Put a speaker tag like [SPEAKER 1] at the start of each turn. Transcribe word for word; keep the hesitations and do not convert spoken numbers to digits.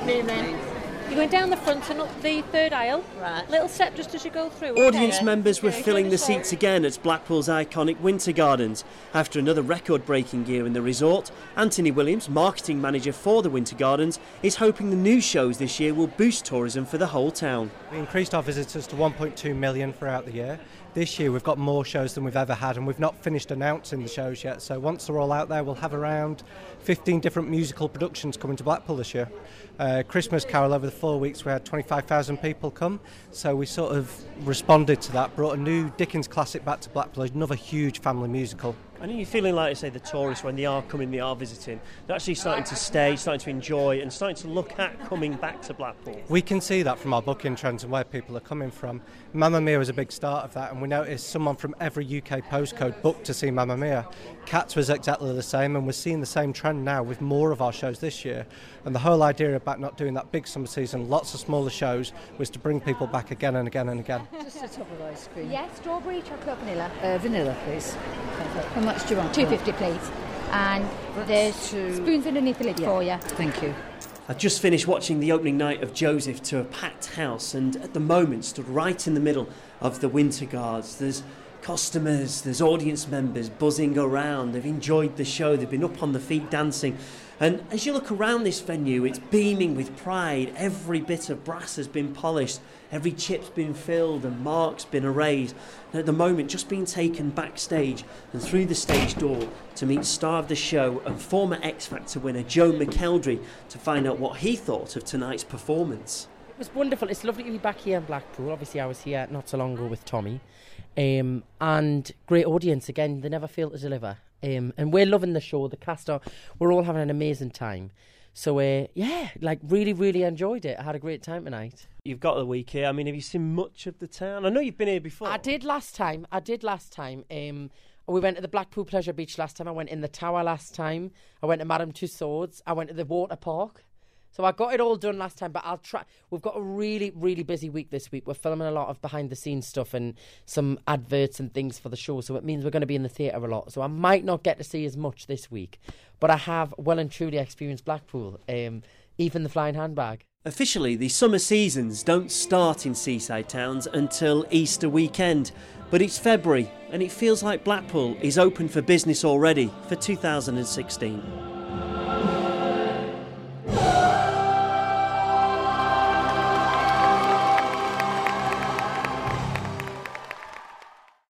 [SPEAKER 1] Evening. You're going down the front and up the third aisle.
[SPEAKER 2] Right.
[SPEAKER 1] Little step just as you go through.
[SPEAKER 3] Audience
[SPEAKER 1] Okay.
[SPEAKER 3] members were
[SPEAKER 1] Okay,
[SPEAKER 3] filling
[SPEAKER 1] go
[SPEAKER 3] the
[SPEAKER 1] this way.
[SPEAKER 3] seats again at Blackpool's iconic Winter Gardens. After another record-breaking year in the resort, Anthony Williams, marketing manager for the Winter Gardens, is hoping the new shows this year will boost tourism for the whole town.
[SPEAKER 4] We increased our visitors to one point two million throughout the year. This year we've got more shows than we've ever had, and we've not finished announcing the shows yet, so once they're all out there we'll have around fifteen different musical productions coming to Blackpool this year. Uh, Christmas Carol, over the four weeks we had twenty-five thousand people come, so we sort of responded to that, brought a new Dickens classic back to Blackpool, another huge family musical.
[SPEAKER 3] I know you're feeling like, say, the tourists, when they are coming, they are visiting, they're actually starting to stay, starting to enjoy and starting to look at coming back to Blackpool.
[SPEAKER 4] We can see that from our booking trends and where people are coming from. Mamma Mia was a big start of that, and we noticed someone from every U K postcode booked to see Mamma Mia. Cats was exactly the same, and we're seeing the same trend now with more of our shows this year. And the whole idea about not doing that big summer season, lots of smaller shows, was to bring people back again and again and again.
[SPEAKER 5] Just a top of ice cream.
[SPEAKER 6] Yes, strawberry, chocolate, vanilla.
[SPEAKER 5] Uh, vanilla, please. How much do you want?
[SPEAKER 6] two fifty, please. And there's
[SPEAKER 5] two-
[SPEAKER 6] spoons underneath the lid
[SPEAKER 5] Yeah.
[SPEAKER 6] for you.
[SPEAKER 5] Thank you.
[SPEAKER 3] I just finished watching the opening night of Joseph to a packed house, and at the moment stood right in the middle of the Winter Guards. There's customers, there's audience members buzzing around. They've enjoyed the show, they've been up on the feet dancing. And as you look around this venue, it's beaming with pride. Every bit of brass has been polished, every chip's been filled and marks been erased. And at the moment, just being taken backstage and through the stage door to meet star of the show and former X Factor winner Joe McElderry to find out what he thought of tonight's performance.
[SPEAKER 2] It was wonderful. It's lovely to be back here in Blackpool. Obviously, I was here not so long ago with Tommy. Um, and great audience. Again, they never fail to deliver. Um, and we're loving the show. The cast are, we're all having an amazing time. So, uh, yeah, like really, really enjoyed it. I had a great time tonight.
[SPEAKER 3] You've got a week here. I mean, have you seen much of the town? I know you've been here before.
[SPEAKER 2] I did last time. I did last time. Um, we went to the Blackpool Pleasure Beach last time. I went in the Tower last time. I went to Madame Tussauds. I went to the water park. So I got it all done last time, but I'll try. We've got a really, really busy week this week. We're filming a lot of behind-the-scenes stuff and some adverts and things for the show, so it means we're going to be in the theatre a lot. So I might not get to see as much this week, but I have well and truly experienced Blackpool, um, even the flying handbag.
[SPEAKER 3] Officially, the summer seasons don't start in seaside towns until Easter weekend, but it's February and it feels like Blackpool is open for business already for two thousand sixteen.